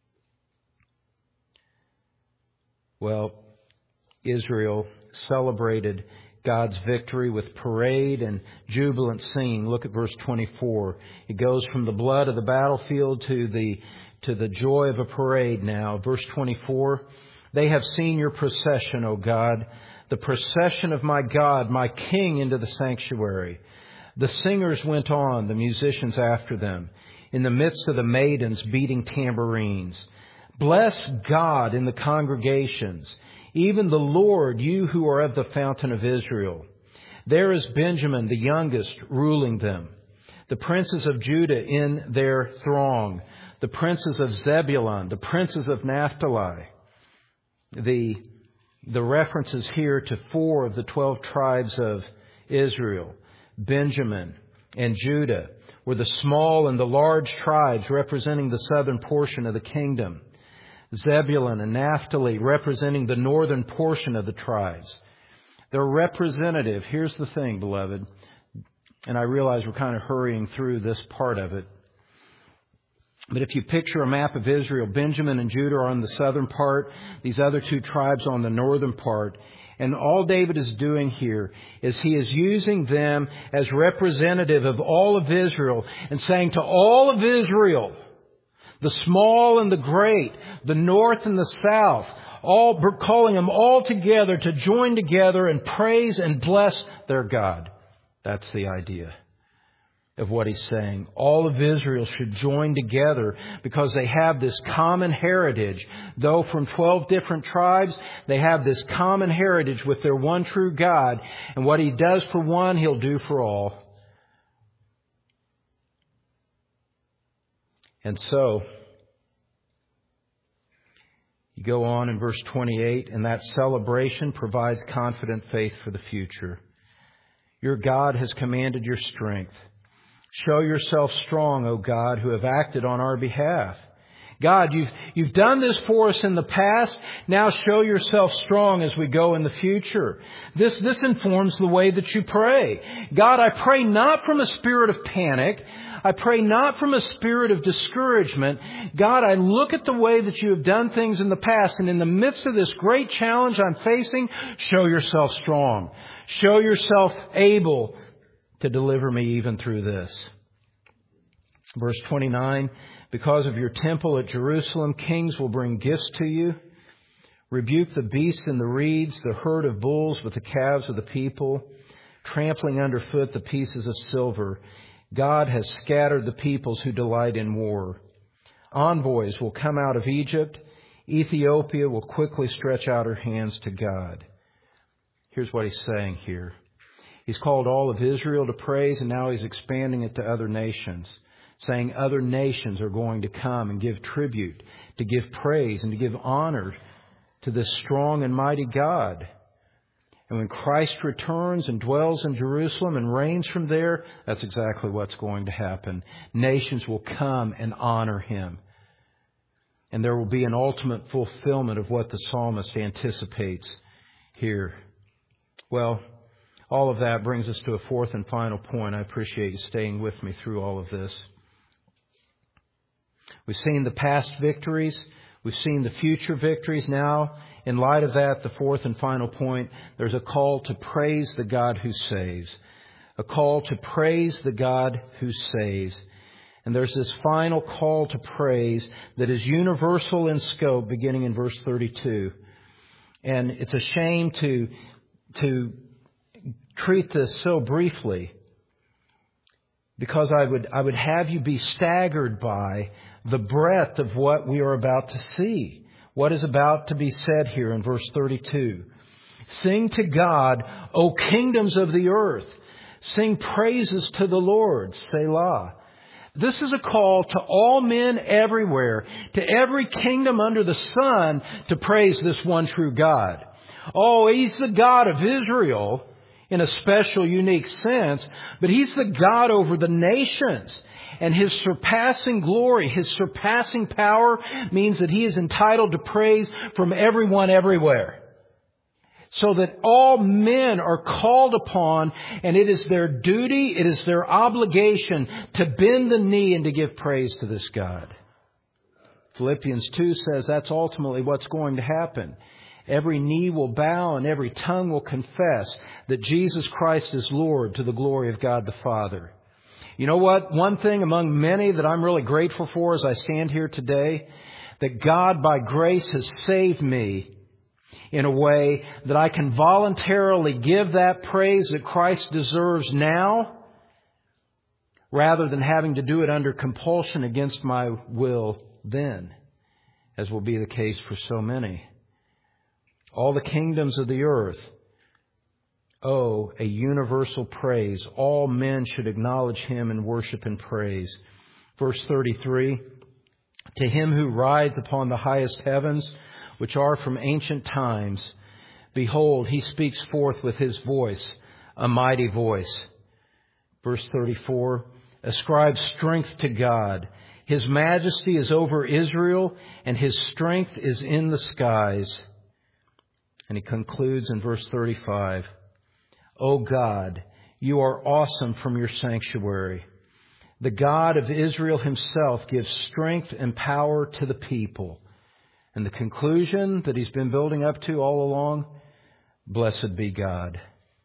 Well, Israel celebrated God's victory with parade and jubilant singing. Look at verse twenty-four. It goes from the blood of the battlefield to the to the joy of a parade now. Verse twenty-four. They have seen your procession, O God, the procession of my God, my King, into the sanctuary. The singers went on, the musicians after them, in the midst of the maidens beating tambourines. Bless God in the congregations, even the Lord, you who are of the fountain of Israel. There is Benjamin, the youngest, ruling them. The princes of Judah in their throng. The princes of Zebulun. The princes of Naphtali. The, the references here to four of the twelve tribes of Israel, Benjamin and Judah, were the small and the large tribes representing the southern portion of the kingdom. Zebulun and Naphtali representing the northern portion of the tribes. They're representative. Here's the thing, beloved. And I realize we're kind of hurrying through this part of it. But if you picture a map of Israel, Benjamin and Judah are on the southern part, these other two tribes on the northern part. And all David is doing here is he is using them as representative of all of Israel and saying to all of Israel, the small and the great, the north and the south, all calling them all together to join together and praise and bless their God. That's the idea of what he's saying. All of Israel should join together because they have this common heritage. Though from twelve different tribes, they have this common heritage with their one true God. And what he does for one, he'll do for all. And so, you go on in verse twenty-eight, and that celebration provides confident faith for the future. Your God has commanded your strength. Show yourself strong, O God, who have acted on our behalf. God, you've, you've done this for us in the past. Now show yourself strong as we go in the future. This, this informs the way that you pray. God, I pray not from a spirit of panic. I pray not from a spirit of discouragement. God, I look at the way that you have done things in the past, and in the midst of this great challenge I'm facing, show yourself strong. Show yourself able to deliver me even through this. Verse twenty-nine, because of your temple at Jerusalem, kings will bring gifts to you. Rebuke the beasts and the reeds, the herd of bulls with the calves of the people, trampling underfoot the pieces of silver. God has scattered the peoples who delight in war. Envoys will come out of Egypt. Ethiopia will quickly stretch out her hands to God. Here's what he's saying here. He's called all of Israel to praise, and now he's expanding it to other nations, saying other nations are going to come and give tribute, to give praise and to give honor to this strong and mighty God. And when Christ returns and dwells in Jerusalem and reigns from there, that's exactly what's going to happen. Nations will come and honor him. And there will be an ultimate fulfillment of what the psalmist anticipates here. Well, all of that brings us to a fourth and final point. I appreciate you staying with me through all of this. We've seen the past victories. We've seen the future victories. Now, in light of that, the fourth and final point, there's a call to praise the God who saves. A call to praise the God who saves. And there's this final call to praise that is universal in scope, beginning in verse thirty-two. And it's a shame to, to treat this so briefly, because I would, I would have you be staggered by the breadth of what we are about to see. What is about to be said here in verse thirty-two. Sing to God, O kingdoms of the earth. Sing praises to the Lord. Selah. This is a call to all men everywhere, to every kingdom under the sun, to praise this one true God. Oh, He's the God of Israel in a special, unique sense, but He's the God over the nations. And His surpassing glory, His surpassing power means that He is entitled to praise from everyone everywhere. So that all men are called upon, and it is their duty, it is their obligation to bend the knee and to give praise to this God. Philippians two says that's ultimately what's going to happen. Every knee will bow and every tongue will confess that Jesus Christ is Lord, to the glory of God the Father. You know what? One thing among many that I'm really grateful for as I stand here today, that God by grace has saved me in a way that I can voluntarily give that praise that Christ deserves now, rather than having to do it under compulsion against my will then, as will be the case for so many. All the kingdoms of the earth owe a universal praise. All men should acknowledge Him in worship and praise. Verse thirty-three, to Him who rides upon the highest heavens, which are from ancient times, behold, He speaks forth with His voice, a mighty voice. Verse thirty-four, ascribe strength to God. His majesty is over Israel, and His strength is in the skies. And he concludes in verse thirty-five, O God, You are awesome from your sanctuary. The God of Israel himself gives strength and power to the people. And the conclusion that he's been building up to all along, blessed be God.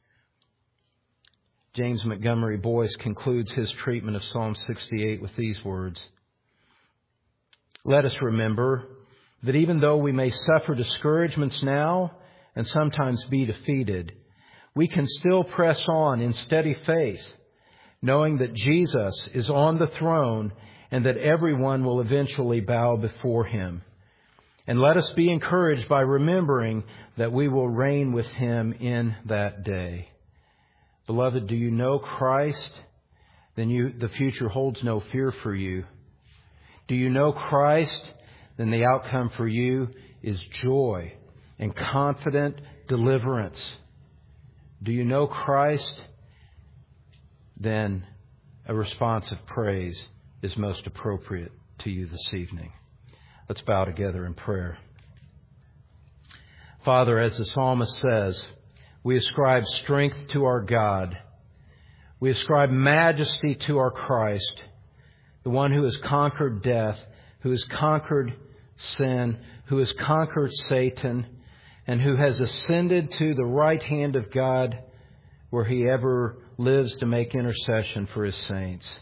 James Montgomery Boyce concludes his treatment of Psalm sixty-eight with these words. Let us remember that even though we may suffer discouragements now and sometimes be defeated, we can still press on in steady faith, knowing that Jesus is on the throne and that everyone will eventually bow before him. And let us be encouraged by remembering that we will reign with him in that day. Beloved, do you know Christ? Then you, the future holds no fear for you. Do you know Christ? Then the outcome for you is joy and confident deliverance. Do you know Christ? Then a response of praise is most appropriate to you this evening. Let's bow together in prayer. Father, as the psalmist says, we ascribe strength to our God. We ascribe majesty to our Christ, the one who has conquered death, who has conquered sin, who has conquered Satan, and who has ascended to the right hand of God, where he ever lives to make intercession for his saints.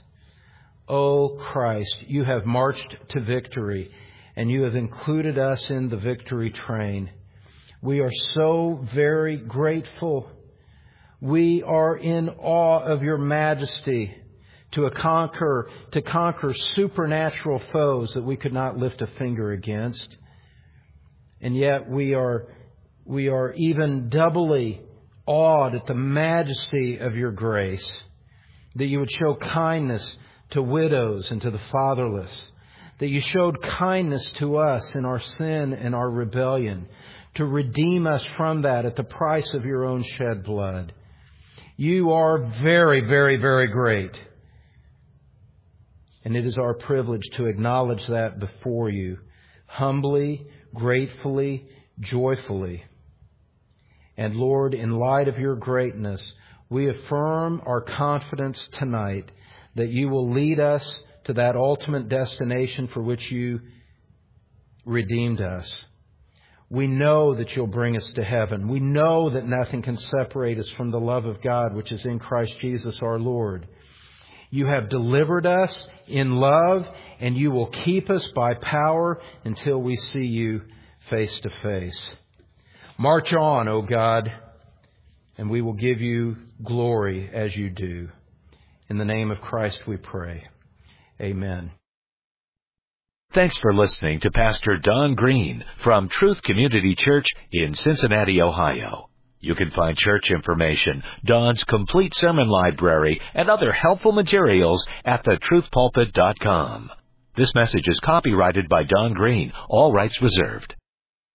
O Christ, you have marched to victory, and you have included us in the victory train. We are so very grateful. We are in awe of your majesty to a conquer, to conquer supernatural foes that we could not lift a finger against. And yet we are, we are even doubly awed at the majesty of your grace, that you would show kindness to widows and to the fatherless, that you showed kindness to us in our sin and our rebellion, to redeem us from that at the price of your own shed blood. You are very, very, very great. And it is our privilege to acknowledge that before you, humbly, gratefully, joyfully. And Lord, in light of your greatness, we affirm our confidence tonight that you will lead us to that ultimate destination for which you redeemed us. We know that you'll bring us to heaven. We know that nothing can separate us from the love of God, which is in Christ Jesus our Lord. You have delivered us in love, and you will keep us by power until we see you face to face. March on, O God, and we will give you glory as you do. In the name of Christ we pray. Amen. Thanks for listening to Pastor Don Green from Truth Community Church in Cincinnati, Ohio. You can find church information, Don's complete sermon library, and other helpful materials at the truth pulpit dot com. This message is copyrighted by Don Green, all rights reserved.